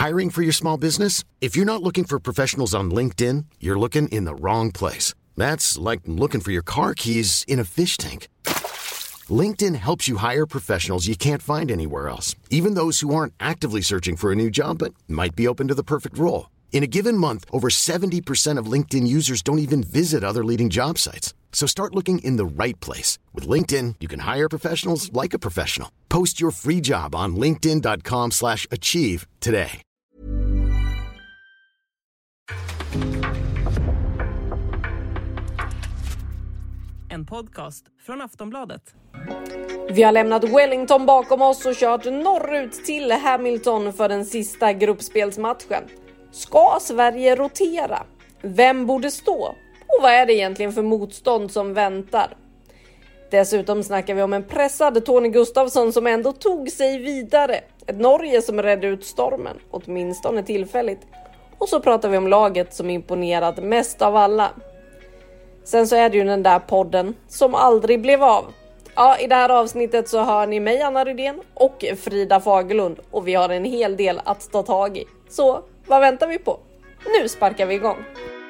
Hiring for your small business? If you're not looking for professionals on LinkedIn, you're looking in the wrong place. That's like looking for your car keys in a fish tank. LinkedIn helps you hire professionals you can't find anywhere else, even those who aren't actively searching for a new job but might be open to the perfect role. In a given month, over 70% of LinkedIn users don't even visit other leading job sites. So start looking in the right place. With LinkedIn, you can hire professionals like a professional. Post your free job on linkedin.com/achieve today. En podcast från Aftonbladet. Vi har lämnat Wellington bakom oss och kört norrut till Hamilton för den sista gruppspelsmatchen. Ska Sverige rotera? Vem borde stå? Och vad är det egentligen för motstånd som väntar? Dessutom snackar vi om en pressad Tony Gustafsson som ändå tog sig vidare. Ett Norge som redde ut stormen, åtminstone tillfälligt. Och så pratar vi om laget som imponerat mest av alla. Sen så är det ju den där podden som aldrig blev av. Ja, i det här avsnittet så hör ni mig, Anna Rydén, och Frida Fagerlund. Och vi har en hel del att ta tag i. Så vad väntar vi på? Nu sparkar vi igång.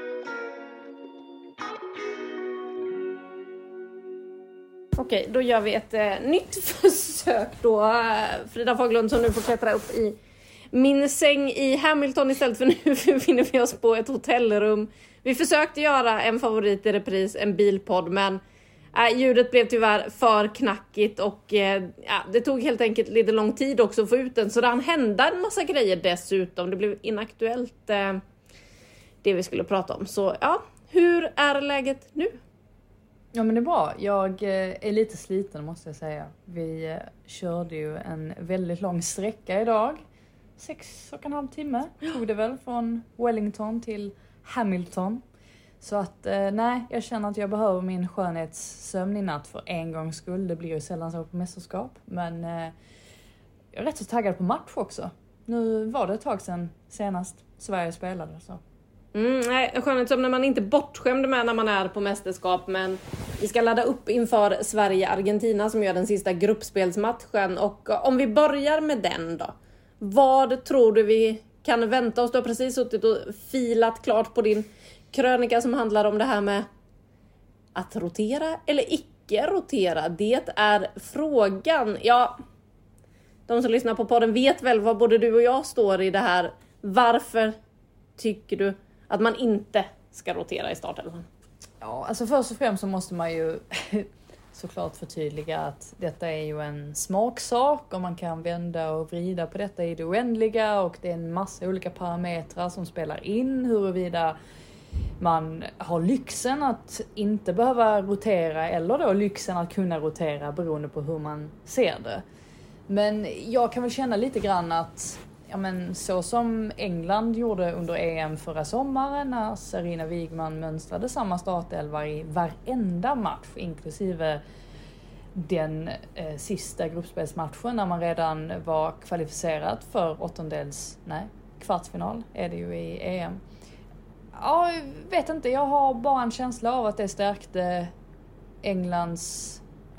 Okej, då gör vi ett nytt försök då. Frida Fagerlund som nu får klättra upp i min säng i Hamilton istället för nu befinner vi oss på ett hotellrum. Vi försökte göra en favorit i repris, en bilpodd, men ljudet blev tyvärr för knackigt och det tog helt enkelt lite lång tid också att få ut den. Så det hände en massa grejer dessutom. Det blev inaktuellt det vi skulle prata om. Så ja, hur är läget nu? Ja, men det är bra. Jag är lite sliten måste jag säga. Vi körde ju en väldigt lång sträcka idag. 6,5 timmar tog det väl från Wellington till Hamilton. Så att nej, jag känner att jag behöver min skönhetssömn i natt för en gångs skull. Det blir ju sällan så på mästerskap. Men jag är rätt så taggad på match också. Nu var det ett tag sedan senast Sverige spelade så. Nej, skönhetssömn när man inte bortskämd med när man är på mästerskap. Men vi ska ladda upp inför Sverige-Argentina som gör den sista gruppspelsmatchen. Och om vi börjar med den då. Vad tror du vi kan vänta oss? Du har precis suttit och filat klart på din krönika som handlar om det här med att rotera eller icke rotera. Det är frågan. Ja, de som lyssnar på podden vet väl vad både du och jag står i det här. Varför tycker du att man inte ska rotera i startelvan? Ja, alltså först och främst så måste man ju såklart förtydliga att detta är ju en smaksak och man kan vända och vrida på detta i det oändliga och det är en massa olika parametrar som spelar in huruvida man har lyxen att inte behöva rotera eller då lyxen att kunna rotera beroende på hur man ser det. Men jag kan väl känna lite grann att ja, men så som England gjorde under EM förra sommaren när Sarina Wigman mönstrade samma startelva i varenda match inklusive den sista gruppspelsmatchen när man redan var kvalificerad för kvartsfinal är det ju i EM. Ja, jag vet inte, jag har bara en känsla av att det stärkte Englands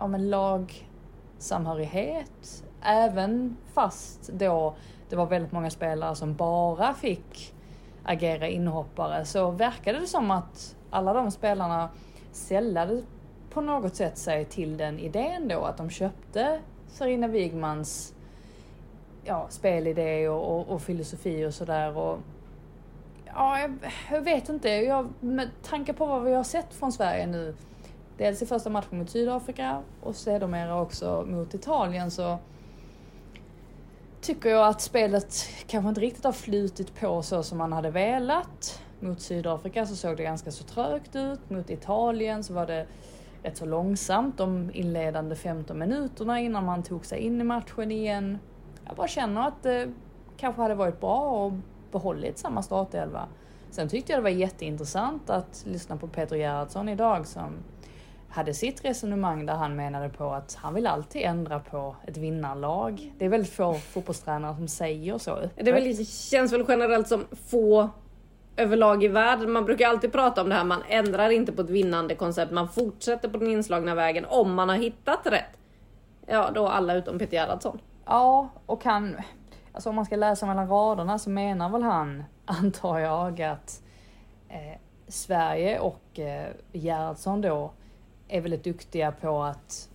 lagsamhörighet även fast då det var väldigt många spelare som bara fick agera inhoppare så verkade det som att alla de spelarna sällade på något sätt sig till den idén då att de köpte Sarina Wigmans spelidé och filosofi och sådär och ja, jag vet inte, med tanke på vad vi har sett från Sverige nu dels i första matchen mot Sydafrika och sedermera också mot Italien så tycker jag att spelet kanske inte riktigt har flutit på så som man hade velat. Mot Sydafrika så såg det ganska så trögt ut. Mot Italien så var det rätt så långsamt de inledande 15 minuterna innan man tog sig in i matchen igen. Jag bara känner att det kanske hade varit bra att behållit samma startelva. Sen tyckte jag det var jätteintressant att lyssna på Peter Gerhardsson idag som hade sitt resonemang där han menade på att han vill alltid ändra på ett vinnarlag. Det är väldigt få fotbollstränare som säger så. Det känns väl generellt som få överlag i världen. Man brukar alltid prata om det här. Man ändrar inte på ett vinnande koncept. Man fortsätter på den inslagna vägen om man har hittat rätt. Ja, då alla utom Peter Gerhardsson. Ja, och han... alltså om man ska läsa mellan raderna så menar väl han, antar jag, att Sverige och Gerhardsson då är väldigt duktiga på att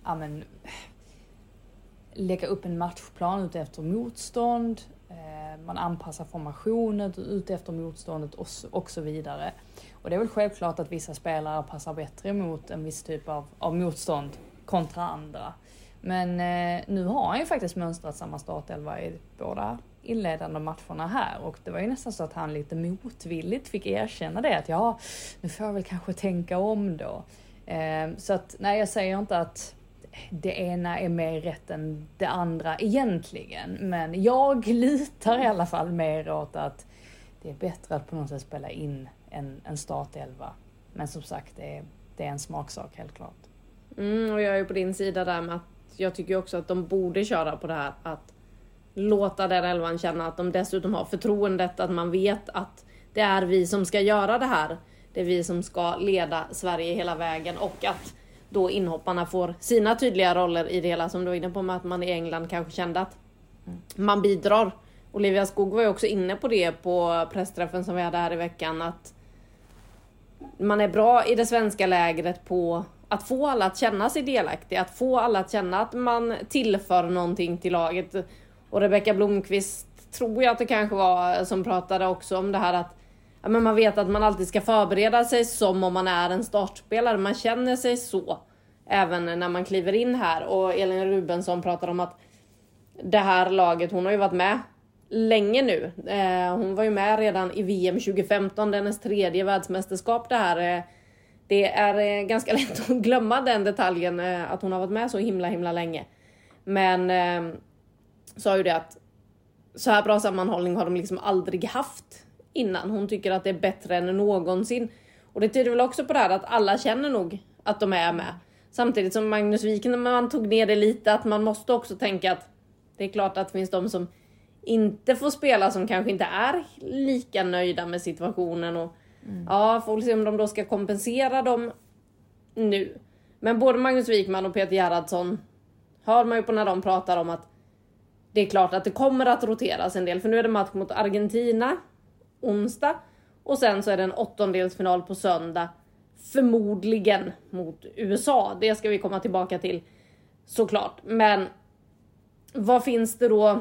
lägga upp en matchplan ut efter motstånd. Man anpassar formationen ut efter motståndet och så vidare. Och det är väl självklart att vissa spelare passar bättre mot en viss typ av motstånd kontra andra. Men nu har han ju faktiskt mönstrat samma startelva i båda inledande matcherna här. Och det var ju nästan så att han lite motvilligt fick erkänna det. Att nu får jag väl kanske tänka om då. Så att nej, jag säger inte att det ena är mer rätt än det andra egentligen. Men jag litar i alla fall mer åt att det är bättre att på något sätt spela in en startelva. Men som sagt, det är en smaksak helt klart. Och jag är på din sida där med att jag tycker också att de borde köra på det här. Att låta den elvan känna att de dessutom har förtroendet. Att man vet att det är vi som ska göra det här. Det är vi som ska leda Sverige hela vägen. Och att då inhopparna får sina tydliga roller i det hela. Som du var inne på med att man i England kanske kände att man bidrar. Olivia Skog var ju också inne på det på pressträffen som vi hade här i veckan. Att man är bra i det svenska lägret på att få alla att känna sig delaktiga. Att få alla att känna att man tillför någonting till laget. Och Rebecka Blomqvist tror jag att det kanske var som pratade också om det här att men man vet att man alltid ska förbereda sig som om man är en startspelare. Man känner sig så även när man kliver in här. Och Elin Rubensson pratar om att det här laget, hon har ju varit med länge nu. Hon var ju med redan i VM 2015, dennes 3:e världsmästerskap det här. Det är ganska lätt att glömma den detaljen att hon har varit med så himla länge. Men sa ju det att så här bra sammanhållning har de liksom aldrig haft innan. Hon tycker att det är bättre än någonsin. Och det tyder väl också på det här att alla känner nog att de är med. Samtidigt som Magnus Wiken, när man tog ner det lite, att man måste också tänka att det är klart att det finns de som inte får spela som kanske inte är lika nöjda med situationen. Och får vi se om de då ska kompensera dem nu. Men både Magnus Wikman och Peter Gerhardsson hör man ju på när de pratar om att det är klart att det kommer att roteras en del. För nu är det match mot Argentina onsdag. Och sen så är det en 8-delsfinal på söndag. Förmodligen mot USA. Det ska vi komma tillbaka till såklart. Men vad finns det då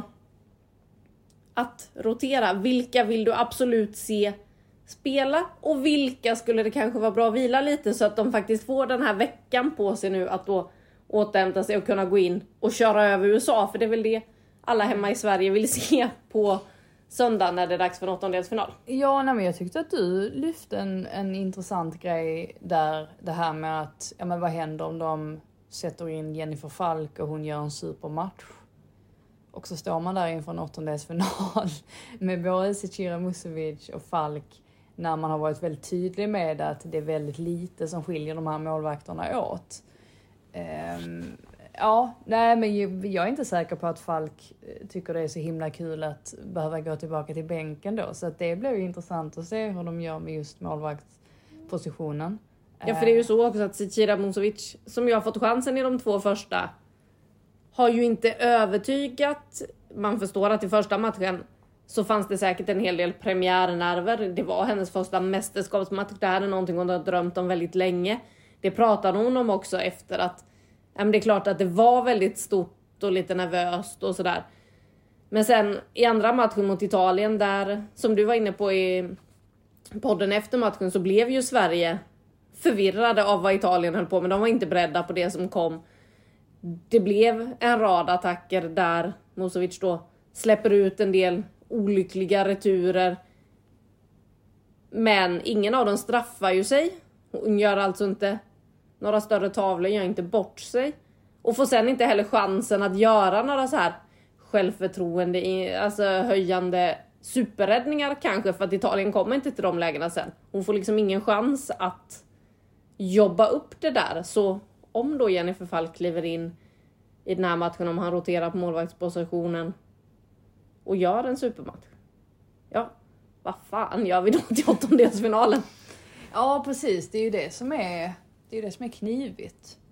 att rotera? Vilka vill du absolut se spela? Och vilka skulle det kanske vara bra att vila lite så att de faktiskt får den här veckan på sig nu att då återhämta sig och kunna gå in och köra över USA? För det är väl det alla hemma i Sverige vill se på söndag när det är dags för 8-delsfinal. Ja, men jag tyckte att du lyfte en intressant grej där. Det här med att, men vad händer om de sätter in Jennifer Falk och hon gör en supermatch? Och så står man där inför en 8-delsfinal med både Zecira Musovic och Falk, när man har varit väldigt tydlig med att det är väldigt lite som skiljer de här målvakterna åt. Men jag är inte säker på att Falk tycker det är så himla kul att behöva gå tillbaka till bänken då. Så att det blir ju intressant att se hur de gör med just målvaktspositionen. Ja, för det är ju så också att Zecira Musovic, som jag har fått chansen i de 2 första, har ju inte övertygat. Man förstår att i första matchen så fanns det säkert en hel del premiärnerver. Det var hennes första mästerskapsmatch. Det här är någonting hon har drömt om väldigt länge. Det pratade hon om också efter att det är klart att det var väldigt stort och lite nervöst och sådär. Men sen i andra matchen mot Italien där, som du var inne på i podden efter matchen, så blev ju Sverige förvirrade av vad Italien höll på med. De var inte beredda på det som kom. Det blev en rad attacker där Musovic då släpper ut en del olyckliga returer. Men ingen av dem straffar ju sig. Hon gör alltså inte några större tavlor, gör inte bort sig. Och får sen inte heller chansen att göra några så här självförtroende, alltså höjande superräddningar kanske. För att Italien kommer inte till de lägena sen. Hon får liksom ingen chans att jobba upp det där. Så om då Jennifer Falk kliver in i den här matchen, om han roterar på målvaktspositionen och gör en supermatch. Ja, vad fan gör vi då till 8-delsfinalen? Ja, precis. Det är ju det som är knivigt.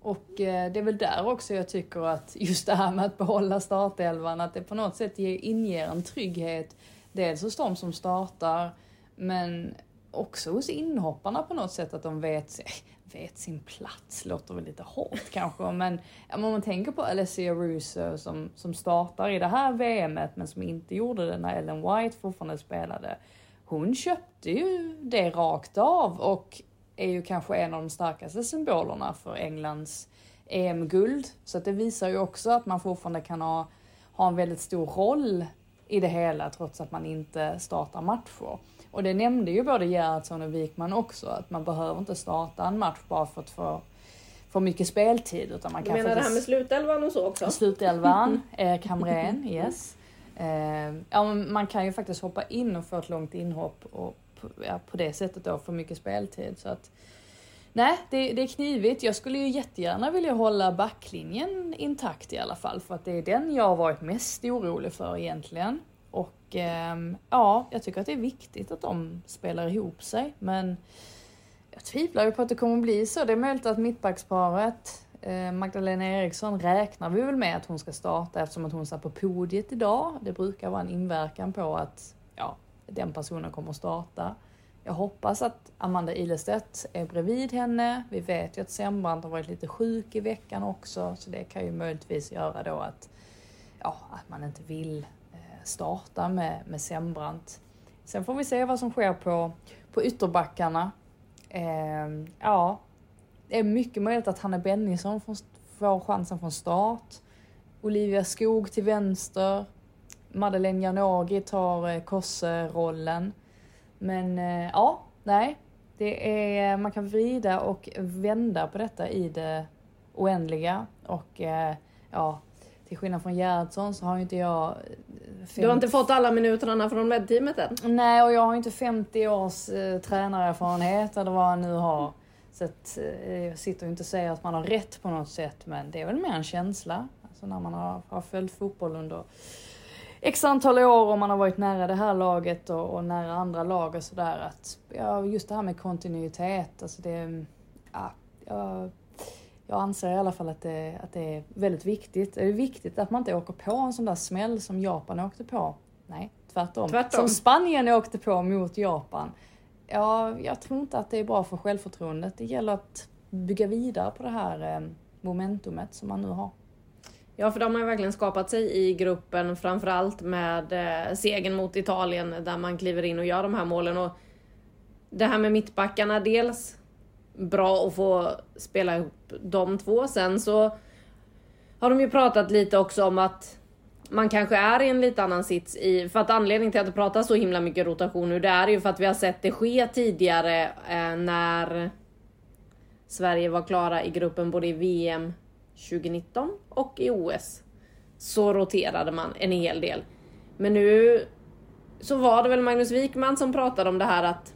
Och det är väl där också jag tycker att just det här med att behålla startelvan, att det på något sätt inger en trygghet. Dels hos de som startar, men också hos inhopparna på något sätt, att de vet sin plats. Låter väl lite hårt kanske, men om man tänker på Alessia Russo som startar i det här VMet men som inte gjorde det när Ellen White fortfarande spelade. Hon köpte ju det rakt av och är ju kanske en av de starkaste symbolerna för Englands EM-guld. Så att det visar ju också att man fortfarande kan ha en väldigt stor roll i det hela trots att man inte startar matcher. Och det nämnde ju både Gerhardsson och Wikman också, att man behöver inte starta en match bara för att få mycket speltid. Utan man du kan menar det här med slutelvan och så också? Slutelvan, Erik Hamrén, yes. Man kan ju faktiskt hoppa in och få ett långt inhopp och på det sättet då få mycket speltid. Så att, nej, det är knivigt. Jag skulle ju jättegärna vilja hålla backlinjen intakt i alla fall. För att det är den jag har varit mest orolig för egentligen. Och jag tycker att det är viktigt att de spelar ihop sig. Men jag tvivlar ju på att det kommer att bli så. Det är möjligt att mittbacksparet Magdalena Eriksson räknar vi väl med att hon ska starta eftersom att hon satt på podiet idag. Det brukar vara en inverkan på att den personen kommer att starta. Jag hoppas att Amanda Ilestedt är bredvid henne. Vi vet ju att Sembrant har varit lite sjuk i veckan också. Så det kan ju möjligtvis göra då att man inte vill starta med Sembrant. Sen får vi se vad som sker på ytterbackarna. Det är mycket möjligt att Hanna Bennison får chansen från start. Olivia Skog till vänster. Madeleine Janogy tar Kosse-rollen. Men man kan vrida och vända på detta i det oändliga. Och till skillnad från Gerhardsson så har inte jag... Du har inte fått alla minuterna från medteamet än? Nej, och jag har inte 50 års tränarerfarenhet eller vad jag nu har. Så att, jag sitter inte och säger att man har rätt på något sätt, men det är väl mer en känsla. Alltså när man har följt fotboll under x antal år och man har varit nära det här laget och nära andra lag och sådär. Att, just det här med kontinuitet, alltså jag anser i alla fall att det är väldigt viktigt. Det är viktigt att man inte åker på en sån där smäll som Japan åkte på. Nej, tvärtom. Som Spanien åkte på mot Japan. Jag tror inte att det är bra för självförtroendet. Det gäller att bygga vidare på det här momentumet som man nu har. Ja, för de har ju verkligen skapat sig i gruppen, framförallt med segern mot Italien där man kliver in och gör de här målen. Och det här med mittbackarna, dels bra att få spela ihop de två. Sen så har de ju pratat lite också om att man kanske är i en lite annan sits för att anledningen till att det pratas så himla mycket rotation nu, det är ju för att vi har sett det ske tidigare när Sverige var klara i gruppen både i VM 2019 och i OS. Så roterade man en hel del. Men nu så var det väl Magnus Wikman som pratade om det här att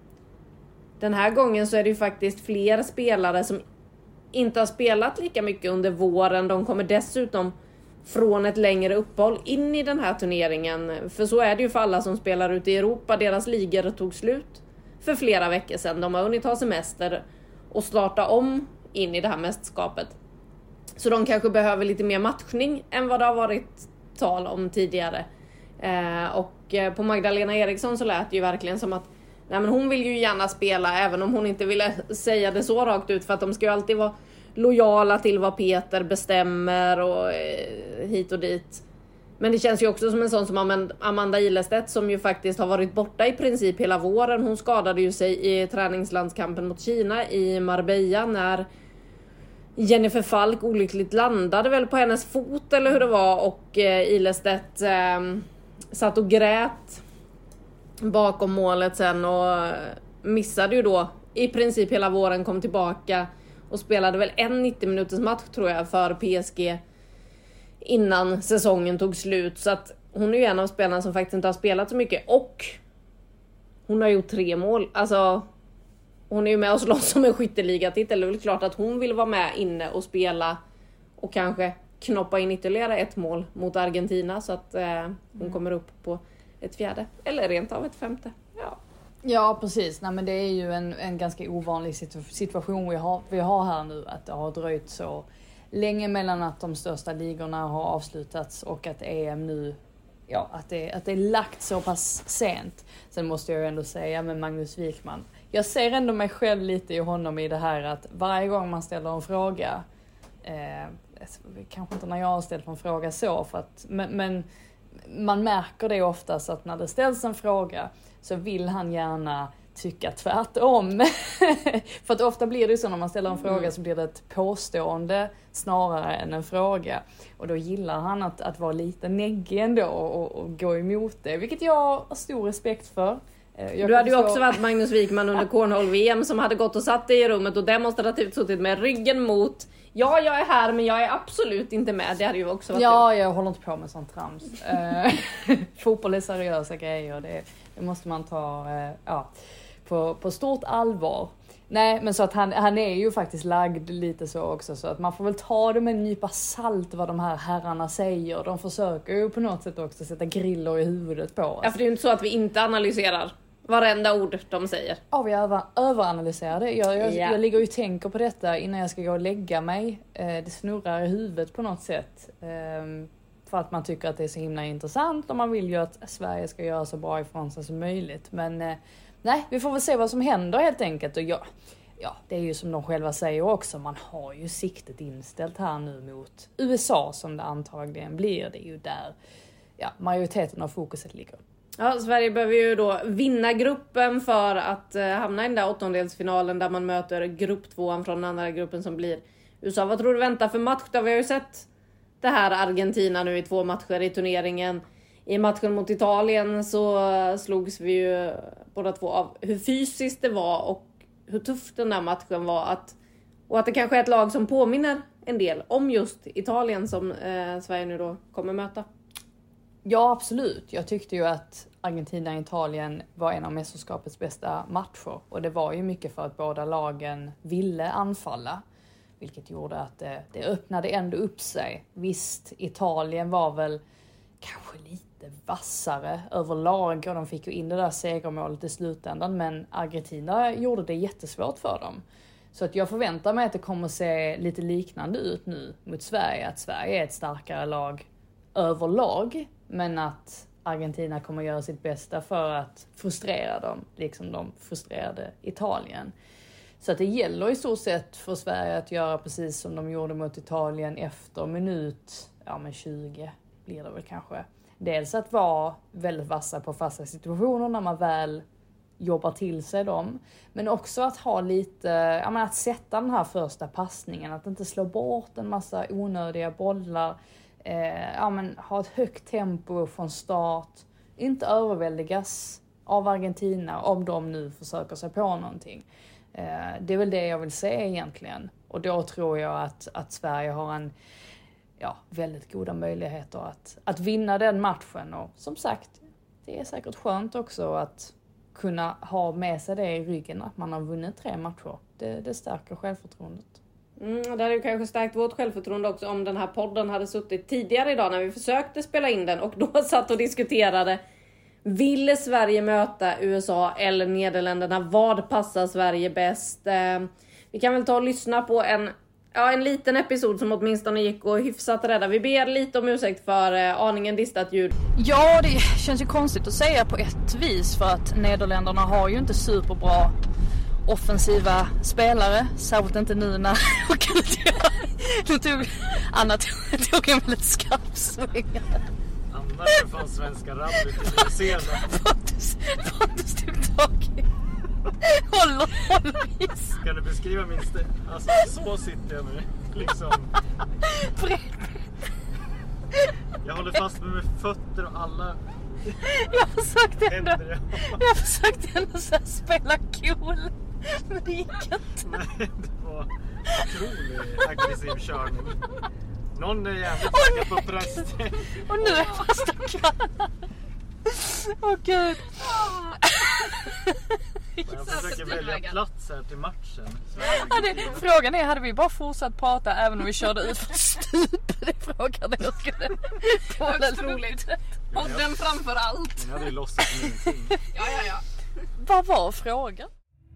den här gången så är det ju faktiskt fler spelare som inte har spelat lika mycket under våren. De kommer dessutom från ett längre uppehåll in i den här turneringen. För så är det ju för alla som spelar ute i Europa. Deras ligor tog slut för flera veckor sedan. De har hunnit ha semester och starta om in i det här mästerskapet. Så de kanske behöver lite mer matchning än vad det har varit tal om tidigare. Och på Magdalena Eriksson så lät det ju verkligen som att men hon vill ju gärna spela även om hon inte ville säga det så rakt ut. För att de ska ju alltid vara lojala till vad Peter bestämmer och hit och dit. Men det känns ju också som en sån som Amanda Ilestedt som ju faktiskt har varit borta i princip hela våren. Hon skadade ju sig i träningslandskampen mot Kina i Marbella när Jennifer Falk olyckligt landade väl på hennes fot eller hur det var. Och Ilestedt satt och grät bakom målet sen och missade ju då i princip hela våren, kom tillbaka och spelade väl en 90 minuters match tror jag för PSG innan säsongen tog slut. Så att hon är ju en av spelarna som faktiskt inte har spelat så mycket och hon har gjort 3 mål. Alltså hon är ju med och slåss om en skytteligatitel. Det är väl klart att hon vill vara med inne och spela och kanske knoppa in ytterligare 1 mål mot Argentina så att hon kommer upp på ett 4:e eller rent av ett 5:e. Ja. Ja, precis. Nej, men det är ju en ganska ovanlig situation vi har här nu. Att det har dröjt så länge mellan att de största ligorna har avslutats och att EM nu, ja, att det är lagt så pass sent. Sen måste jag ju ändå säga med Magnus Wikman, jag ser ändå mig själv lite i honom i det här att varje gång man ställer en fråga, kanske inte när jag har ställt en fråga så, men man märker det oftast att när det ställs en fråga så vill han gärna tycka tvärtom. För att ofta blir det så när man ställer en fråga så blir det ett påstående snarare än en fråga. Och då gillar han att vara lite neggig ändå och gå emot det. Vilket jag har stor respekt för. Du hade ju också varit Magnus Wikman under Cornhole-VM som hade gått och satt dig i rummet och demonstrativt suttit med ryggen mot. Ja, jag är här men jag är absolut inte med. Det hade ju också varit jag håller inte på med sånt trams. Fotboll är seriösa grejer. Det måste man ta på stort allvar. Nej, men så att han är ju faktiskt lagd lite så också. Så att man får väl ta det med en nypa salt vad de här herrarna säger. De försöker ju på något sätt också sätta griller i huvudet på oss. Ja, för det är ju inte så att vi inte analyserar varenda ord de säger. Ja, vi överanalyserar det. Jag ligger och tänker på detta innan jag ska gå och lägga mig. Det snurrar i huvudet på något sätt. För att man tycker att det är så himla intressant och man vill ju att Sverige ska göra så bra ifrån sig som möjligt. Men nej, vi får väl se vad som händer helt enkelt. Och ja, det är ju som de själva säger också. Man har ju siktet inställt här nu mot USA som det antagligen blir. Det är ju där majoriteten av fokuset ligger. Ja, Sverige behöver ju då vinna gruppen för att hamna i den där åttondelsfinalen där man möter grupp 2 från den andra gruppen som blir USA. Vad tror du väntar för match? Där vi har ju sett det här Argentina nu i 2 matcher i turneringen. I matchen mot Italien så slogs vi ju båda två av hur fysiskt det var och hur tuff den där matchen var. Och att det kanske är ett lag som påminner en del om just Italien som Sverige nu då kommer möta. Ja, absolut. Jag tyckte ju att Argentina-Italien var en av mästerskapets bästa matcher. Och det var ju mycket för att båda lagen ville anfalla. Vilket gjorde att det öppnade ändå upp sig. Visst, Italien var väl kanske lite vassare överlag. Och de fick ju in det där segermålet i slutändan. Men Argentina gjorde det jättesvårt för dem. Så att jag förväntar mig att det kommer se lite liknande ut nu mot Sverige. Att Sverige är ett starkare lag överlag. Men att Argentina kommer göra sitt bästa för att frustrera dem. Liksom de frustrerade Italien. Så att det gäller i stort sett för Sverige att göra precis som de gjorde mot Italien efter minut 20 blir det väl kanske. Dels att vara väldigt vassa på fasta situationer när man väl jobbar till sig dem. Men också att ha lite, att sätta den här första passningen. Att inte slå bort en massa onödiga bollar. Ha ett högt tempo från start. Inte överväldigas av Argentina om de nu försöker sig på någonting. Det är väl det jag vill säga egentligen. Och då tror jag att Sverige har väldigt goda möjligheter att vinna den matchen. Och som sagt, det är säkert skönt också att kunna ha med sig det i ryggen att man har vunnit 3 matcher. Det stärker självförtroendet. Det hade ju kanske stärkt vårt självförtroende också om den här podden hade suttit tidigare idag när vi försökte spela in den och då satt och diskuterade. Ville Sverige möta USA eller Nederländerna? Vad passar Sverige bäst? Vi kan väl ta och lyssna på en liten episod som åtminstone gick och hyfsat rädda. Vi ber lite om ursäkt för aningen distat ljud. Ja, det känns ju konstigt att säga på ett vis för att Nederländerna har ju inte superbra offensiva spelare. Särskilt inte nu när Anna tog en väldigt skarp sving. Anna är från svenska rallyt i Nya Zeeland. Pontus tog tag i. Håller is. Kan du beskriva min alltså så sitter jag nu. Liksom. Jag håller fast med fötter och alla. Jag försökte ändå så här spela cool. Men det gick inte. Nej, det var otroligt aggressiv körning. Någon är jävligt taggad på bröst. Och nu är jag fast och kranar. Åh gud. Jag försöker välja plats här till matchen. Frågan är, hade vi bara fortsatt prata även om vi körde ut för stup? Det frågade jag skulle högst roligt. Och den framför allt. Jag hade ju låtsat ingenting. Ja. Vad var frågan?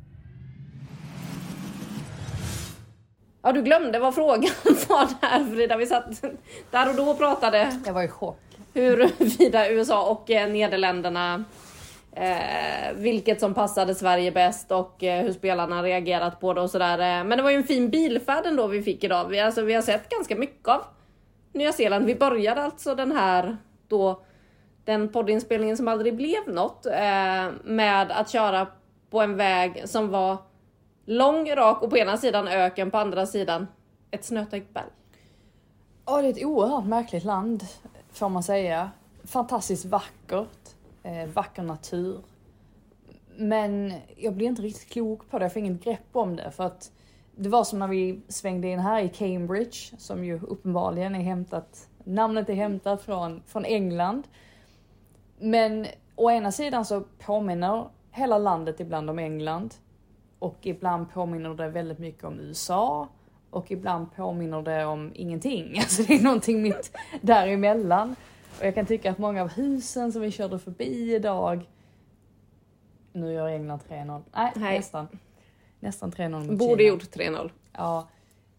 Ja, du glömde vad frågan var där, Frida. Vi satt där och då och pratade. Jag var i chock. Huruvida USA och Nederländerna, vilket som passade Sverige bäst och hur spelarna reagerat på det och sådär. Men det var ju en fin bilfärd ändå vi fick idag. Vi har sett ganska mycket av Nya Zeeland. Vi började alltså den poddinspelningen som aldrig blev något, med att köra på en väg som var lång, rak och på ena sidan öken, på andra sidan ett snötäckt berg. Ja, det är ett oerhört märkligt land, får man säga. Fantastiskt vackert, vacker natur. Men jag blir inte riktigt klok på det, jag får inget grepp om det. För att det var som när vi svängde in här i Cambridge, som ju uppenbarligen namnet är hämtat från England. Men å ena sidan så påminner hela landet ibland om England. Och ibland påminner det väldigt mycket om USA. Och ibland påminner det om ingenting. Alltså det är någonting mitt däremellan. Och jag kan tycka att många av husen som vi körde förbi idag. Nu gör England 3-0. Nej. Nästan 3-0 mot Borde Kina. gjort 3-0. Ja.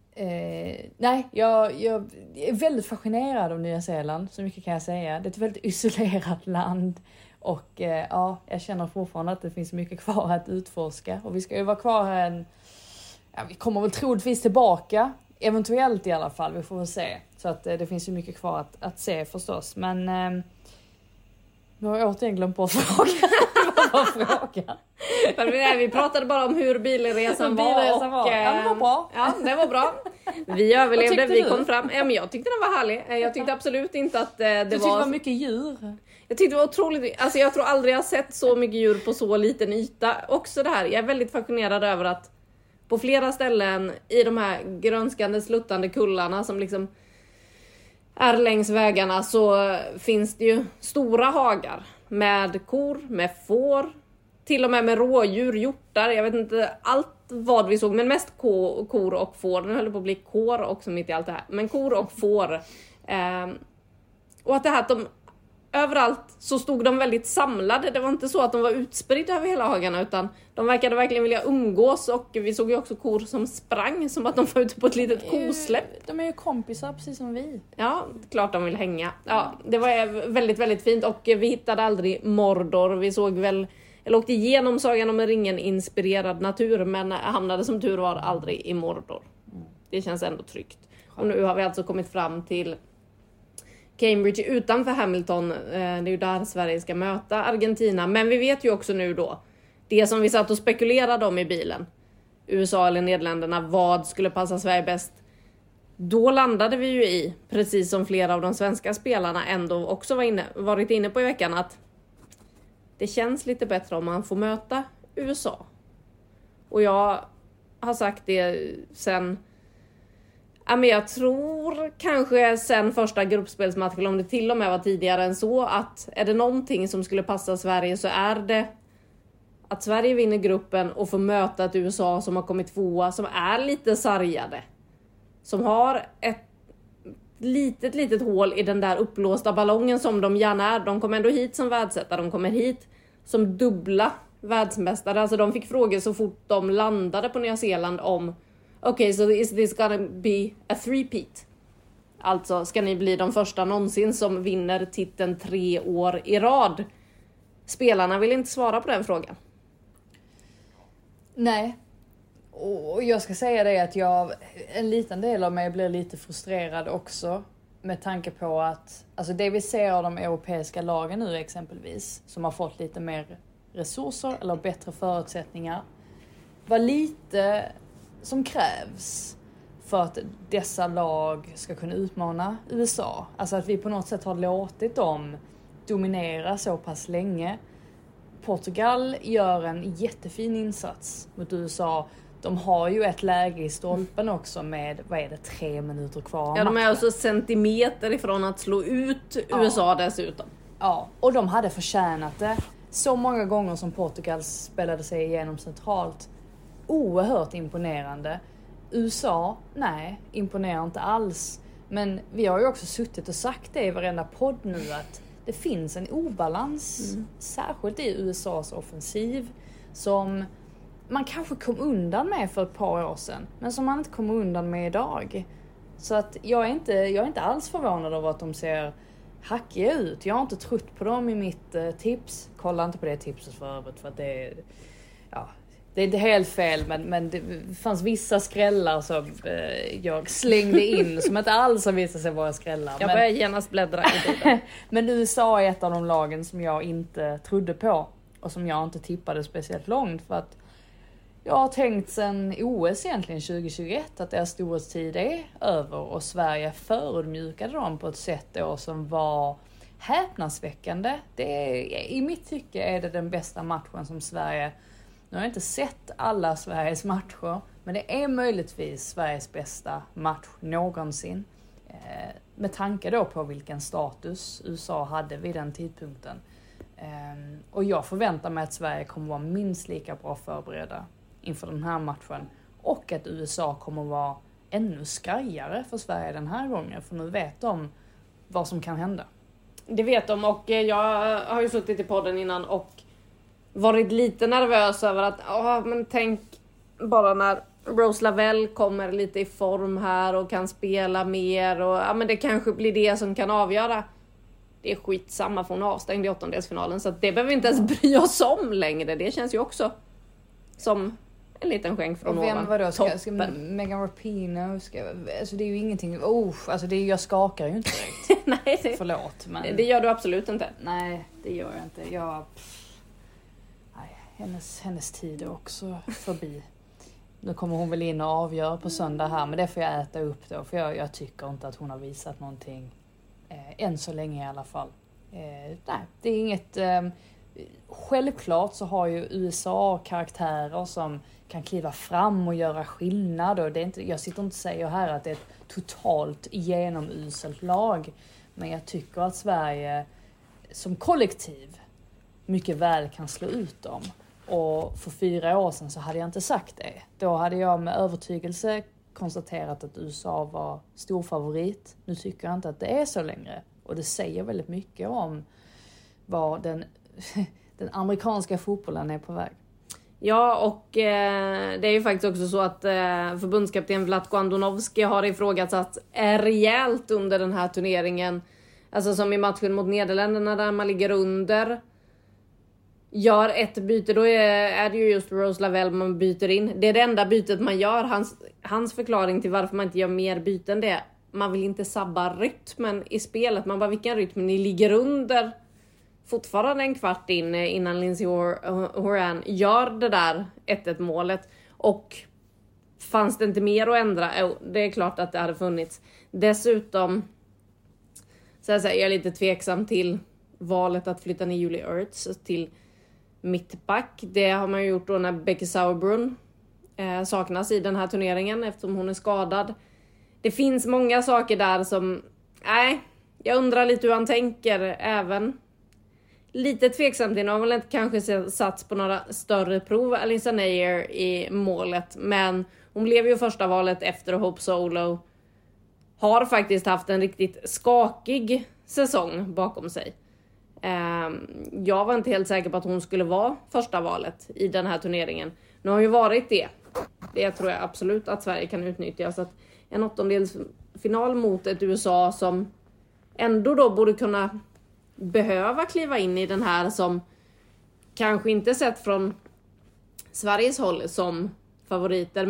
Jag är väldigt fascinerad av Nya Zeeland. Så mycket kan jag säga. Det är ett väldigt isolerat land. Och jag känner fortfarande att det finns mycket kvar att utforska. Och vi ska ju vara kvar här vi kommer väl troligtvis tillbaka. Eventuellt i alla fall, vi får väl se. Så att det finns ju mycket kvar att se förstås. Men nu har jag återigen glömt bort frågan. Vad var frågan? Vi pratade bara om hur bilresan var. Ja, det var bra. Ja, det var bra. Vi överlevde, vi du? kom fram. Men jag tyckte den var härlig. Jag tyckte absolut inte att det Du tyckte det var mycket djur. Jag tyckte det var otroligt. Alltså jag tror aldrig jag har sett så mycket djur på så liten yta. Också det här, jag är väldigt fascinerad över att på flera ställen i de här grönskande, sluttande kullarna som liksom är längs vägarna, så finns det ju stora hagar med kor, med får, till och med rådjur, hjortar. Jag vet inte allt vad vi såg, men mest kor och får. Den höll på att bli kor också mitt i allt det här. Men kor och får. Och att det här att de överallt så stod de väldigt samlade. Det var inte så att de var utspridda över hela hagarna, utan de verkade verkligen vilja umgås. Och vi såg ju också kor som sprang, som att de var ute på ett litet kosläpp. De är ju kompisar precis som vi. Ja, klart de vill hänga. Ja, det var väldigt, väldigt fint. Och vi hittade aldrig Mordor. Vi såg väl, eller åkte igenom Sagan om ringen inspirerad natur, men hamnade som tur var aldrig i Mordor. Det känns ändå tryggt. Och nu har vi alltså kommit fram till Cambridge utanför Hamilton. Det är ju där Sverige ska möta Argentina. Men vi vet ju också nu då, det som vi satt och spekulerade om i bilen, USA eller Nederländerna, vad skulle passa Sverige bäst? Då landade vi ju i, precis som flera av de svenska spelarna ändå också varit inne på i veckan, att det känns lite bättre om man får möta USA. Och jag har sagt det sen, men jag tror kanske sen första gruppspelsmatchen, om det till och med var tidigare än så, att är det någonting som skulle passa Sverige, så är det att Sverige vinner gruppen och får möta ett USA som har kommit tvåa, som är lite sargade. Som har ett litet hål i den där uppblåsta ballongen som de gärna är. De kommer ändå hit som världssättare, de kommer hit som dubbla världsmästare. Alltså de fick frågor så fort de landade på Nya Zeeland om okej, so is this gonna be a three-peat? Alltså, ska ni bli de första någonsin som vinner titeln 3 år i rad? Spelarna vill inte svara på den frågan. Nej. Och jag ska säga det att en liten del av mig blir lite frustrerad också. Med tanke på att, alltså det vi ser av de europeiska lagen nu exempelvis, som har fått lite mer resurser eller bättre förutsättningar, var lite som krävs för att dessa lag ska kunna utmana USA. Alltså att vi på något sätt har låtit dem dominera så pass länge. Portugal gör en jättefin insats mot USA. De har ju ett läge i stolpen också med, 3 minuter kvar. Ja, de är alltså centimeter ifrån att slå ut USA dessutom. Ja, och de hade förtjänat det. Så många gånger som Portugal spelade sig igenom centralt. Oerhört imponerande. USA, nej, imponerar inte alls. Men vi har ju också suttit och sagt det i varenda podd nu, att det finns en obalans, särskilt i USAs offensiv, som man kanske kom undan med för ett par år sedan, men som man inte kommer undan med idag. Så att jag är inte alls förvånad över att de ser hackiga ut. Jag har inte trott på dem i mitt tips. Kolla inte på det tipset för övrigt, för att det är inte helt fel, men det fanns vissa skrällar som jag slängde in som inte alls har visat sig vara skrällar. Jag börjar genast bläddra i det. Men USA är ett av de lagen som jag inte trodde på och som jag inte tippade speciellt långt, för att jag har tänkt sedan OS egentligen 2021 att deras storhetstid är över, och Sverige förödmjukade dem på ett sätt då som var häpnadsväckande. I mitt tycke är det den bästa matchen som Sverige... Nu har jag inte sett alla Sveriges matcher, men det är möjligtvis Sveriges bästa match någonsin. Med tanke då på vilken status USA hade vid den tidpunkten. Och jag förväntar mig att Sverige kommer vara minst lika bra förberedda inför den här matchen. Och att USA kommer vara ännu skrajare för Sverige den här gången. För nu vet de vad som kan hända. Det vet de, och jag har ju suttit i podden innan och varit lite nervös över att men tänk bara när Rose Lavelle kommer lite i form här och kan spela mer, och men det kanske blir det som kan avgöra. Det är skitsamma för hon är avstängd i åttondelsfinalen, så att det behöver vi inte ens bry oss om längre. Det känns ju också som en liten skänk från ovan. Och vem var då? Ska Megan Rapinoe? Alltså det är ju ingenting... jag skakar ju inte direkt. Nej, förlåt. Men... Det gör du absolut inte. Nej, det gör jag inte. Hennes tid är också förbi. Nu kommer hon väl in och avgör på söndag här, men det får jag äta upp då. För jag tycker inte att hon har visat någonting. Än så länge i alla fall. Nej, det är inget... Självklart så har ju USA karaktärer som kan kliva fram och göra skillnad. Och det är inte, jag sitter inte och säger här att det är ett totalt genomuselt lag. Men jag tycker att Sverige som kollektiv mycket väl kan slå ut dem. Och för 4 år sedan så hade jag inte sagt det. Då hade jag med övertygelse konstaterat att USA var stor favorit. Nu tycker jag inte att det är så längre. Och det säger väldigt mycket om vad den amerikanska fotbollen är på väg. Ja, och det är ju faktiskt också så att förbundskapten Vlatko Andonovski har ifrågasatt rejält under den här turneringen. Alltså som i matchen mot Nederländerna där man ligger under. Gör ett byte, då är det ju just Rose Lavelle man byter in. Det är det enda bytet man gör. Hans förklaring till varför man inte gör mer byten, det är man vill inte sabba rytmen i spelet. Man bara, vilken rytm? Ni ligger under fortfarande en kvart innan Lindsey Horan gör det där 1-1 målet. Och fanns det inte mer att ändra? Det är klart att det hade funnits. Dessutom så är jag lite tveksam till valet att flytta ner Julie Ertz till mittback. Det har man ju gjort då när Becky Sauerbrunn saknas i den här turneringen eftersom hon är skadad. Det finns många saker där som... jag undrar lite hur han tänker även. Lite tveksam till, har väl inte kanske satts på några större prov, Alyssa Naeher i målet. Men hon blev ju första valet efter Hope Solo. Har faktiskt haft en riktigt skakig säsong bakom sig. Jag var inte helt säker på att hon skulle vara första valet i den här turneringen. Nu har ju varit det. Det tror jag absolut att Sverige kan utnyttja. Så att en åttondelsfinal mot ett USA som ändå då borde kunna behöva kliva in i den här, som kanske inte sett från Sveriges håll som favoriter,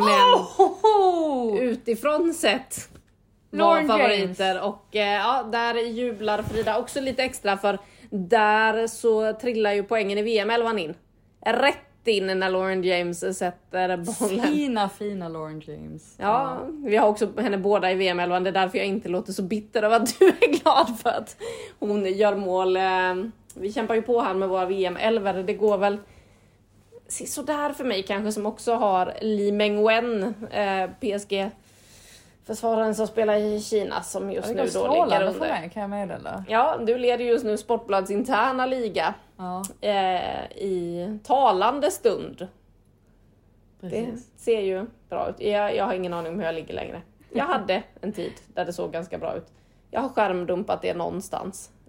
men utifrån sett var favoriter. James. Och där jublar Frida också lite extra, för där så trillar ju poängen i VM-11 in. Rätt in när Lauren James sätter bollen. Fina Lauren James. Ja, vi har också henne båda i VM-11. Det är därför jag inte låter så bitter över att du är glad för att hon gör mål. Vi kämpar ju på här med våra VM-11. Det går väl så där för mig kanske, som också har Li Mengwen, PSG-försvararen som spelar i Kina, som just nu då ligger under. För mig, kan jag meddela. Ja, du leder just nu Sportbladets interna liga. Ja. I talande stund. Precis. Det ser ju bra ut. Jag har ingen aning om hur jag ligger längre. Jag hade en tid där det såg ganska bra ut. Jag har skärmdumpat det någonstans.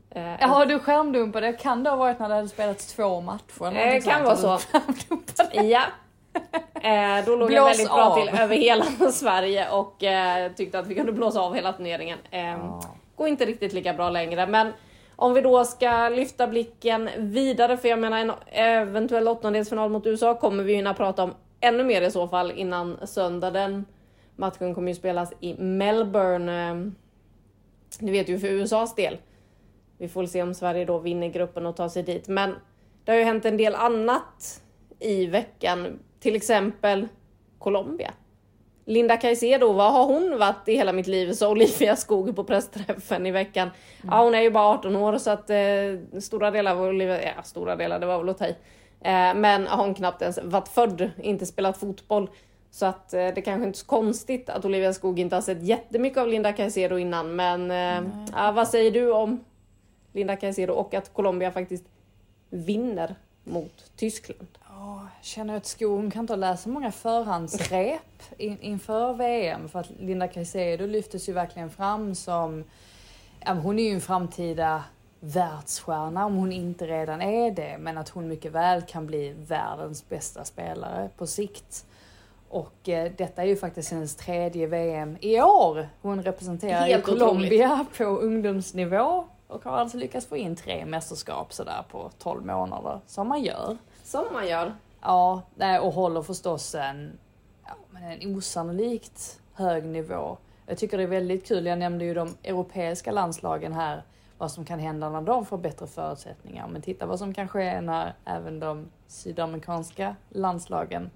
Ja, du skärmdumpade. Kan det ha varit när det hade spelats 2 matcher? Det kan vara så. Ja. Då låg jag väldigt bra till över hela Sverige och tyckte att vi kunde blåsa av hela turneringen. Går inte riktigt lika bra längre, men om vi då ska lyfta blicken vidare, för jag menar en eventuell 8-delsfinal mot USA kommer vi hinna prata om ännu mer i så fall innan söndag. Den matchen kommer ju spelas i Melbourne. Ni vet ju för USAs del. Vi får se om Sverige då vinner gruppen och tar sig dit. Men det har ju hänt en del annat i veckan. Till exempel Colombia. Linda Caicedo, vad har hon varit i hela mitt liv? Så Olivia Skog på pressträffen i veckan. Ja, hon är ju bara 18 år så att stora delar var Olivia, stora delar, det var väl att ta i. Men har hon knappt ens varit född, inte spelat fotboll. Så att det kanske inte är så konstigt att Olivia Skog inte har sett jättemycket av Linda Caicedo innan. Men vad säger du om Linda Caicedo och att Colombia faktiskt vinner mot Tyskland? Jag känner att Skog kan inte läsa många förhandsrep inför VM. För att Linda Caicedo lyftes ju verkligen fram som... hon är ju en framtida världsstjärna om hon inte redan är det. Men att hon mycket väl kan bli världens bästa spelare på sikt. Och detta är ju faktiskt hennes 3:e VM i år. Hon representerar ju Colombia på ungdomsnivå. Och har alltså lyckats få in 3 mästerskap sådär på 12 månader. Som man gör. Ja, och håller förstås en osannolikt hög nivå. Jag tycker det är väldigt kul. Jag nämnde ju de europeiska landslagen här. Vad som kan hända när de får bättre förutsättningar. Men titta vad som kan ske när även de sydamerikanska landslagen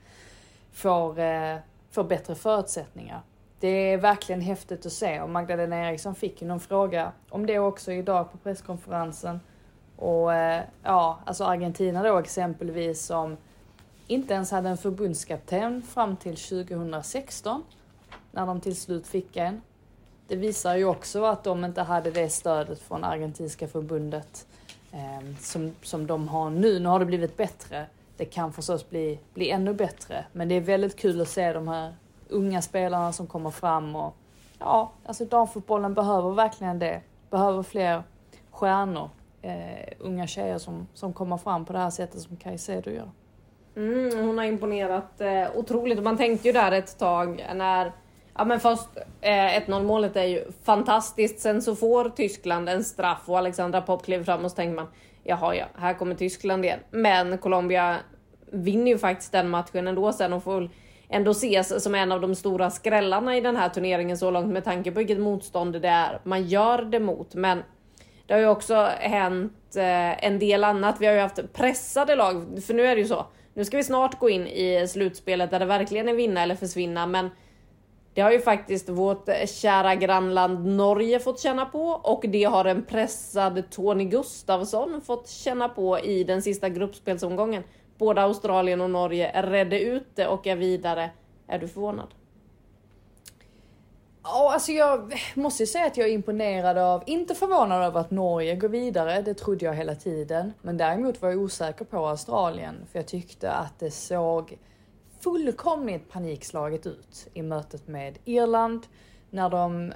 får bättre förutsättningar. Det är verkligen häftigt att se. Och Magdalena Eriksson fick ju någon fråga om det också idag på presskonferensen. Och alltså Argentina då exempelvis som inte ens hade en förbundskapten fram till 2016. När de till slut fick en. Det visar ju också att de inte hade det stödet från argentinska förbundet som de har nu. Nu har det blivit bättre. Det kan förstås bli ännu bättre. Men det är väldigt kul att se de här unga spelarna som kommer fram. Och alltså damfotbollen behöver verkligen det. Behöver fler stjärnor. Unga tjejer som kommer fram på det här sättet som Caicedo gör. Hon har imponerat otroligt. Och man tänkte ju där ett tag när... Ja, men först 1-0 målet är ju fantastiskt. Sen så får Tyskland en straff och Alexandra Popp kliver fram och så tänker man jaha, här kommer Tyskland igen. Men Colombia vinner ju faktiskt den matchen ändå sen och får ändå ses som en av de stora skrällarna i den här turneringen så långt med tanke på vilket motstånd det är man gör det mot. Men det har ju också hänt en del annat. Vi har ju haft pressade lag, för nu är det ju så. Nu ska vi snart gå in i slutspelet där det verkligen är vinna eller försvinna, men det har ju faktiskt vårt kära grannland Norge fått känna på. Och det har en pressad Tony Gustafsson fått känna på i den sista gruppspelsomgången. Både Australien och Norge redde ut det och är vidare. Är du förvånad? Ja, alltså jag måste ju säga att jag är imponerad av, inte förvånad över att Norge går vidare. Det trodde jag hela tiden. Men däremot var jag osäker på Australien. För jag tyckte att det såg fullkomligt panikslaget ut i mötet med Irland. När de,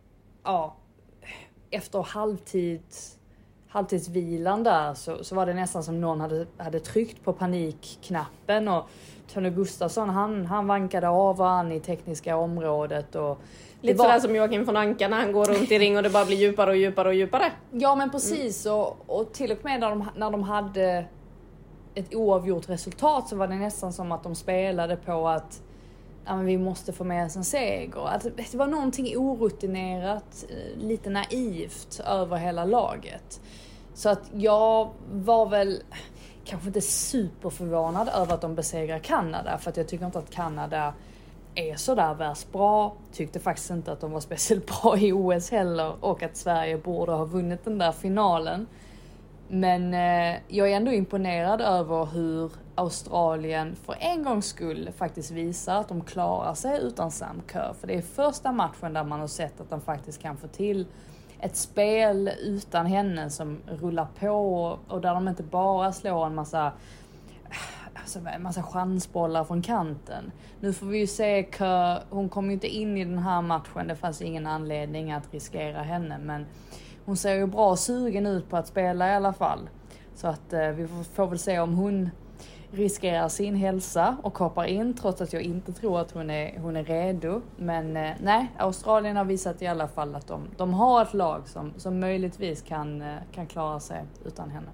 efter halvtidsvilan där så var det nästan som någon hade tryckt på panikknappen. Och Tony Gustafsson, han vankade av han i tekniska området. Och lite sådär som Joakim von Anka när han går runt i ring och det bara blir djupare och djupare och djupare. Ja, men precis. Och till och med när de hade ett oavgjort resultat så var det nästan som att de spelade på att men vi måste få med oss en seger. Att det var någonting orutinerat, lite naivt över hela laget. Så att jag var väl kanske inte superförvånad över att de besegrar Kanada. För att jag tycker inte att Kanada är så där värst bra. Tyckte faktiskt inte att de var speciellt bra i OS heller. Och att Sverige borde ha vunnit den där finalen. Men jag är ändå imponerad över hur Australien för en gångs skull faktiskt visar att de klarar sig utan Sam Kerr. För det är första matchen där man har sett att de faktiskt kan få till ett spel utan henne som rullar på. Och där de inte bara slår en massa chansbollar från kanten. Nu får vi ju se Kerr, hon kommer ju inte in i den här matchen. Det fanns ingen anledning att riskera henne. Men hon ser ju bra sugen ut på att spela i alla fall. Så att vi får väl se om hon riskerar sin hälsa och hoppar in, trots att jag inte tror att hon är redo. Men nej, Australien har visat i alla fall att de har ett lag som möjligtvis kan klara sig utan henne.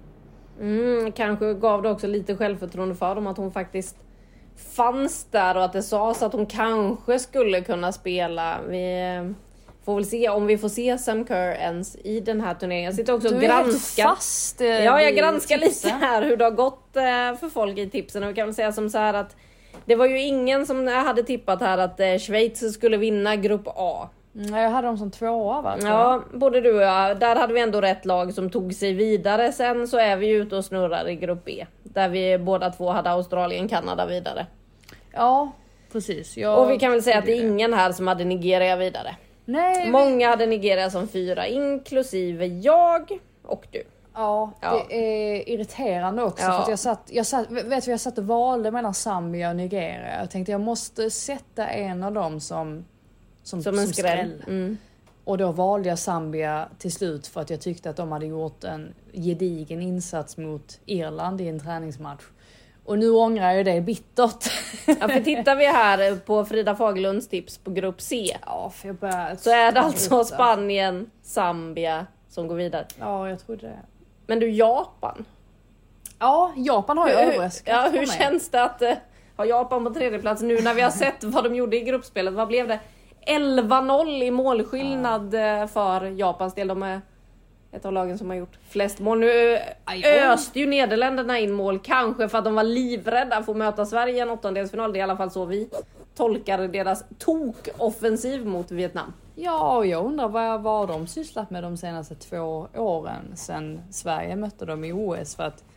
Kanske gav det också lite självförtroende för dem att hon faktiskt fanns där och att det sades att hon kanske skulle kunna spela. Vi får väl se om vi får se Sam Kerr ens i den här turneringen. Jag sitter också och granskar. Jag granskar lite här hur det har gått för folk i tipsen. Och vi kan väl säga som så här att det var ju ingen som hade tippat här att Schweiz skulle vinna grupp A. Jag hade dem som 2A, va? Ja, både du och jag. Där hade vi ändå rätt lag som tog sig vidare. Sen så är vi ute och snurrar i grupp B. Där vi båda två hade Australien, Kanada vidare. Ja, precis. Och vi kan väl säga att det är ingen här som hade Nigeria vidare. Nej. Många hade Nigeria som 4, inklusive jag och du. Ja, det är irriterande också. Ja. För att jag satt och valde mellan Zambia och Nigeria. Jag tänkte jag måste sätta en av dem som en skräll. Och då valde jag Zambia till slut för att jag tyckte att de hade gjort en gedigen insats mot Irland i en träningsmatch. Och nu ångrar jag det bittert. Ja, för tittar vi här på Frida Fagerlunds tips på grupp C. Ja, för jag börjar... Så är det alltså Spanien, Zambia som går vidare. Ja, jag tror det. Men du, Japan? Ja, Japan har ju överraskat. Ja, hur känns det att ha Japan på tredje plats nu när vi har sett vad de gjorde i gruppspelet? Vad blev det? 11-0 i målskillnad för Japans del. De är ett av lagen som har gjort flest mål. Nu öste ju Nederländerna in mål, kanske för att de var livrädda för att möta Sverige i en åttondelsfinal. Det är i alla fall så vi tolkar deras tok-offensiv mot Vietnam. Ja, och jag undrar vad de sysslat med de senaste 2 åren sedan Sverige mötte dem i OS, för att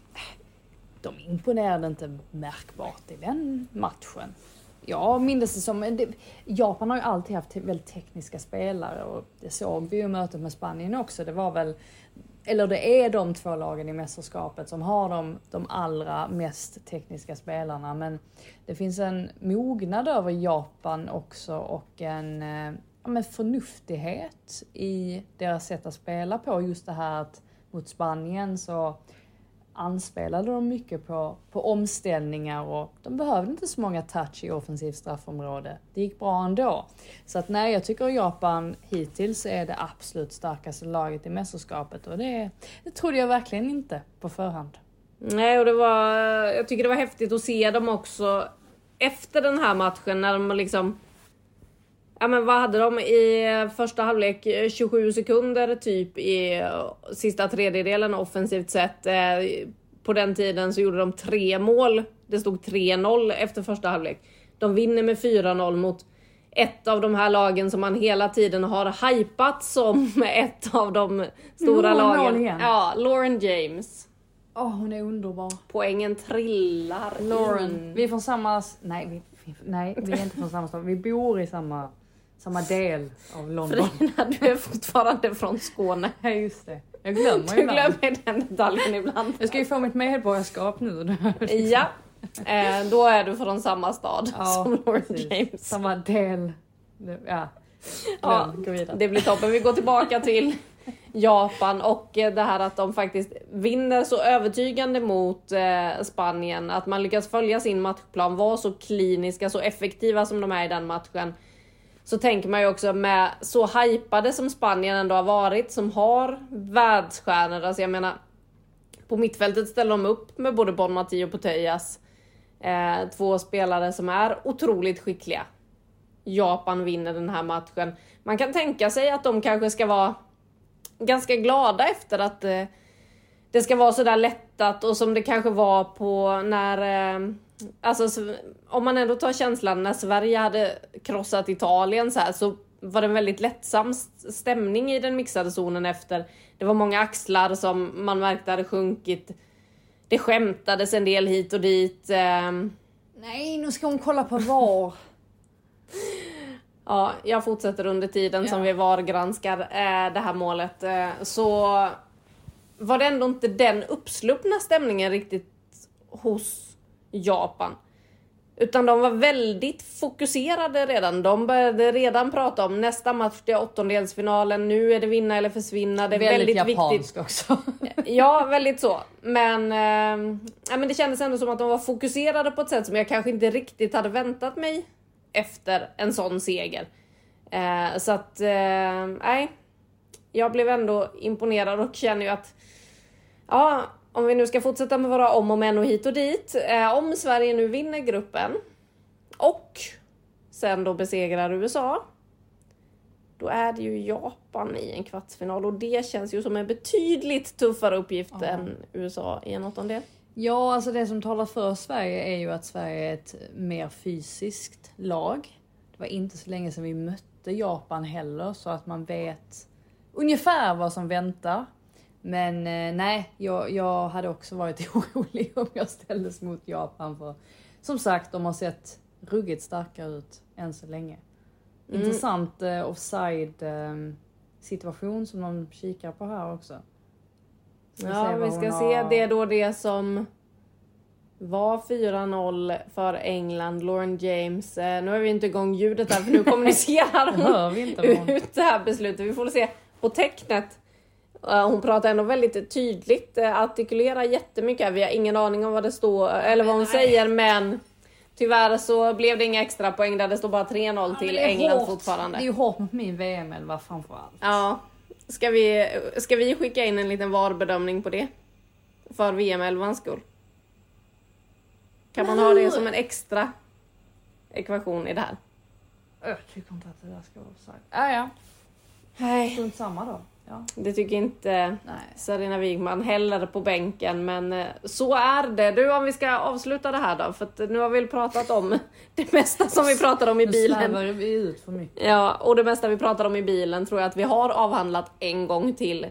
de imponerade inte märkbart i den matchen. Ja, minns det som... Japan har ju alltid haft väldigt tekniska spelare och det såg vi ju i mötet med Spanien också. Det var väl... Eller det är de 2 lagen i mästerskapet som har de allra mest tekniska spelarna. Men det finns en mognad över Japan också och en förnuftighet i deras sätt att spela på. Just det här att mot Spanien så anspelade de mycket på omställningar och de behövde inte så många touch i offensivt straffområde. Det gick bra ändå. Så att nej, jag tycker Japan hittills är det absolut starkaste laget i mästerskapet och det trodde jag verkligen inte på förhand. Nej, och jag tycker det var häftigt att se dem också efter den här matchen när de liksom... Ja, men vad hade de i första halvlek? 27 sekunder typ i sista tredjedelen offensivt sett. På den tiden så gjorde de 3 mål. Det stod 3-0 efter första halvlek. De vinner med 4-0 mot ett av de här lagen som man hela tiden har hypat som ett av de stora lagen. Ja, Lauren James. Hon är underbar. Poängen trillar. Lauren. Vi är från samma... Nej, vi är inte från samma stad. Vi bor i samma del av London. Frida, du är fortfarande från Skåne. Ja, just det. Jag glömmer Du glömmer den detaljen ibland. Jag ska ju få mitt medborgarskap nu. Ja, då är du från samma stad som Lord James. Samma del. Ja, det blir toppen. Vi går tillbaka till Japan och det här att de faktiskt vinner så övertygande mot Spanien. Att man lyckas följa sin matchplan, vara så kliniska, så effektiva som de är i den matchen. Så tänker man ju också med så hypade som Spanien ändå har varit, som har världsstjärnor. Alltså jag menar, på mittfältet ställer de upp med både Bonmati och Putellas. 2 spelare som är otroligt skickliga. Japan vinner den här matchen. Man kan tänka sig att de kanske ska vara ganska glada efter att det ska vara så där lättat. Och som det kanske var på när... Alltså om man ändå tar känslan när Sverige hade krossat Italien så var det en väldigt lättsam stämning i den mixade zonen efter. Det var många axlar som man märkte hade sjunkit. Det skämtades en del hit och dit. Nej, nu ska hon kolla på VAR. Ja, jag fortsätter under tiden som vi VAR-granskar det här målet. Så var det ändå inte den uppsluppna stämningen riktigt hos Japan. Utan de var väldigt fokuserade redan. De började redan prata om nästa match, det är 8-delsfinalen. Nu är det vinna eller försvinna. Det är väldigt japansk viktigt också. Ja, väldigt så. Men det kändes ändå som att de var fokuserade på ett sätt som jag kanske inte riktigt hade väntat mig efter en sån seger. Så att, jag blev ändå imponerad och känner ju att, ja, om vi nu ska fortsätta med våra om och men och hit och dit. Om Sverige nu vinner gruppen och sen då besegrar USA, då är det ju Japan i en kvartsfinal. Och det känns ju som en betydligt tuffare uppgift än USA i en åttondel. Ja, alltså det som talar för Sverige är ju att Sverige är ett mer fysiskt lag. Det var inte så länge sedan vi mötte Japan heller, så att man vet ungefär vad som väntar. Men nej, jag hade också varit orolig om jag ställdes mot Japan. För som sagt, de har sett ruggigt starka ut än så länge. Intressant offside-situation som de kikar på här också. Ja, vi ska se. Det är då det som var 4-0 för England. Lauren James. Nu har vi inte igång ljudet här, för nu kommunicerar hon ut det här beslutet. Vi får se på tecknet. Hon pratar ändå väldigt tydligt, artikulerar jättemycket. Vi har ingen aning om vad det står eller vad hon säger, men tyvärr så blev det inga extra poäng där det står bara 3-0 till England hårt. Fortfarande. Det är ju hårt mot min VM-11 framförallt. Ja. Ska vi skicka in en liten VAR-bedömning på det? För VM-11ans skull. Kan man ha det som en extra ekvation i det här? Jag tycker inte att det där ska vara sagt. Ja. Nej. Strunt samma då. Ja. Det tycker inte Sarina Wigman heller på bänken, men så är det. Du, om vi ska avsluta det här då, för att nu har vi pratat om det mesta som vi pratade om i bilen. Nu slävar vi ut för mycket. Ja, och det mesta vi pratade om i bilen tror jag att vi har avhandlat en gång till.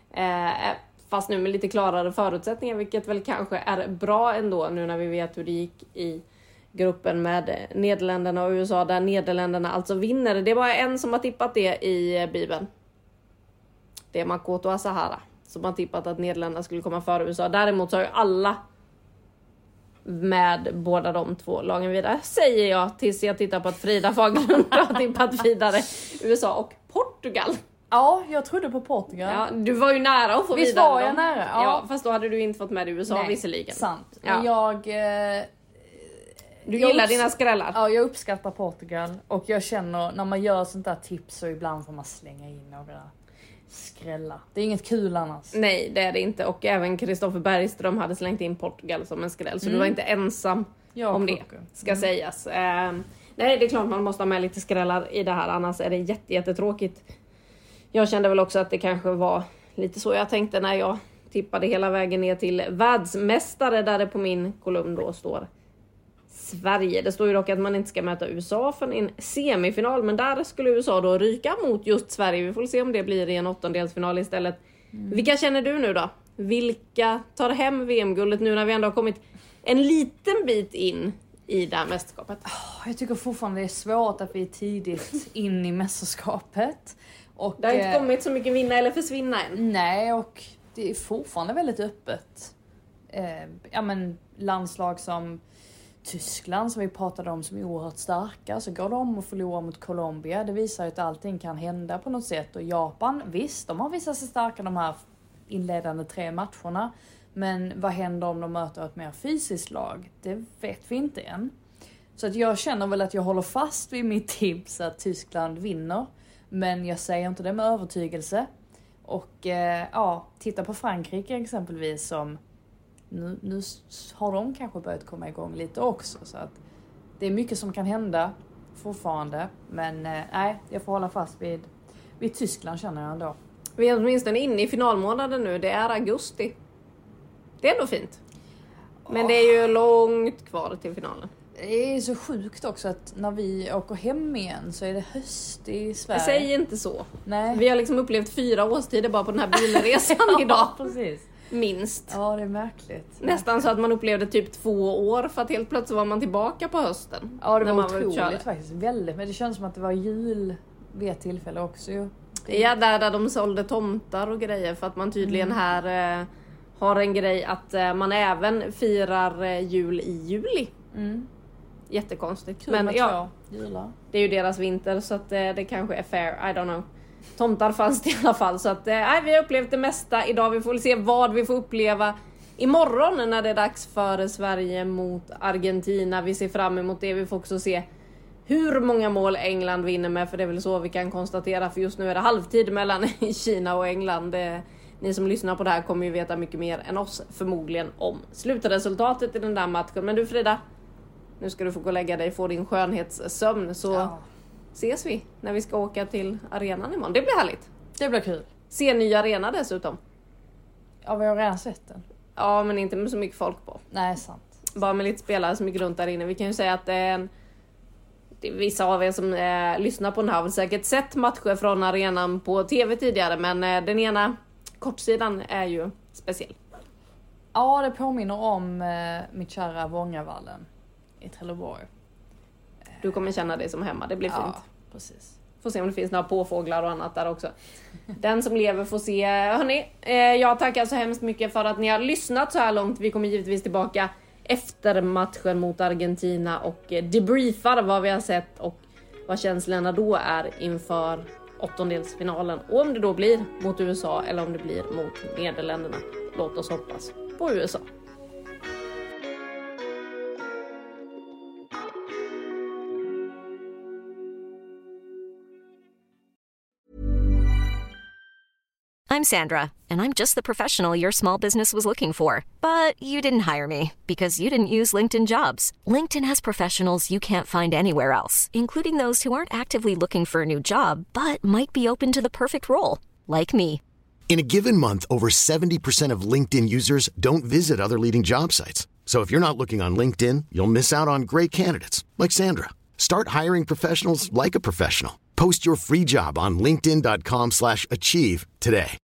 Fast nu med lite klarare förutsättningar, vilket väl kanske är bra ändå nu när vi vet hur det gick i gruppen med Nederländerna och USA, där Nederländerna alltså vinner. Det är bara en som har tippat det i Bibeln. Det är Makoto Asahara som har tippat att Nederländerna skulle komma före USA. Däremot så har ju alla med båda de två lagen vidare, säger jag, tills jag tittar på att Frida Fagerlund har tippat vidare USA och Portugal. Ja, jag trodde på Portugal. Ja, du var ju nära att få visst vidare. Visst var jag nära? Ja, fast då hade du inte fått med USA. Nej, visserligen. Sant. Ja. Du gillar dina skrällar. Ja, jag uppskattar Portugal. Och jag känner, när man gör sånt där tips, så ibland får man slänga in några skrällar. Det är inget kul annars. Nej, det är det inte. Och även Kristoffer Bergström hade slängt in Portugal som en skräll. Så du var inte ensam om det, ska sägas. Nej, det är klart man måste ha med lite skrällar i det här. Annars är det jättetråkigt. Jag kände väl också att det kanske var lite så jag tänkte när jag tippade hela vägen ner till världsmästare, där det på min kolumn då står Sverige. Det står ju dock att man inte ska möta USA för en semifinal, men där skulle USA då ryka mot just Sverige. Vi får se om det blir i en 8-delsfinal istället. Vilka känner du nu då? Vilka tar hem VM-guldet nu när vi ändå har kommit en liten bit in i det här mästerskapet? Jag tycker fortfarande det är svårt att vi är tidigt in i mästerskapet. Och det har inte kommit så mycket vinna eller försvinna än. Nej, och det är fortfarande väldigt öppet. Landslag som Tyskland, som vi pratade om, som är oerhört starka, så går de och förlorar mot Colombia. Det visar ju att allting kan hända på något sätt. Och Japan, visst, de har visat sig starka de här inledande 3 matcherna. Men vad händer om de möter ett mer fysiskt lag? Det vet vi inte än. Så att jag känner väl att jag håller fast vid mitt tips att Tyskland vinner. Men jag säger inte det med övertygelse. Och titta på Frankrike exempelvis, som nu har de kanske börjat komma igång lite också. Så att det är mycket som kan hända fortfarande. Men jag får hålla fast vid Tyskland, känner jag ändå. Vi är åtminstone inne i finalmånaden nu. Det är augusti. Det är ändå fint. Men det är ju långt kvar till finalen. Det är så sjukt också att när vi åker hem igen så är det höst i Sverige. Jag säger inte så. Nej. Vi har liksom upplevt 4 årstider bara på den här bilresan idag. Ja, precis. Minst. Ja, det är märkligt. Nästan så att man upplevde typ 2 år, för att helt plötsligt var man tillbaka på hösten. Ja, det var otroligt faktiskt. Väldigt. Men det känns som att det var jul vid ett tillfälle också ju. Ja, där de sålde tomtar och grejer, för att man tydligen här har en grej att man även firar jul i juli. jättekonstigt. Kul Men med ja, två jular. det är ju deras vinter så att det kanske är fair, I don't know. Tomtar fanns det i alla fall så att vi har upplevt det mesta idag. Vi får väl se vad vi får uppleva imorgon när det är dags för Sverige mot Argentina. Vi ser fram emot det. Vi får också se hur många mål England vinner med, för det är väl så vi kan konstatera, för just nu är det halvtid mellan Kina och England. Ni som lyssnar på det här kommer ju veta mycket mer än oss förmodligen om slutresultatet i den där matchen. Men du Frida, nu ska du få gå och lägga dig, få din skönhetssömn, så ses vi när vi ska åka till arenan imorgon. Det blir härligt. Det blir kul. Se ny arena dessutom. Ja, vi har redan sett den. Ja, men inte med så mycket folk på. Nej, sant. Bara med lite spelare som gick runt där inne. Vi kan ju säga att det är vissa av er som lyssnar på den här har säkert sett matcher från arenan på tv tidigare, men den ena kortsidan är ju speciell. Ja, det påminner om mitt kära Vångavallen i Trelleborg. Du kommer känna dig som hemma, det blir fint. Ja, precis. Får se om det finns några påfåglar och annat där också. Den som lever får se. Hörrni, jag tackar så hemskt mycket för att ni har lyssnat så här långt. Vi kommer givetvis tillbaka efter matchen mot Argentina och debriefar vad vi har sett och vad känslorna då är inför åttondelsfinalen. Och om det då blir mot USA eller om det blir mot Nederländerna. Låt oss hoppas på USA. I'm Sandra, and I'm just the professional your small business was looking for. But you didn't hire me because you didn't use LinkedIn Jobs. LinkedIn has professionals you can't find anywhere else, including those who aren't actively looking for a new job, but might be open to the perfect role, like me. In a given month, over 70% of LinkedIn users don't visit other leading job sites. So if you're not looking on LinkedIn, you'll miss out on great candidates like Sandra. Start hiring professionals like a professional. Post your free job on linkedin.com/achieve today.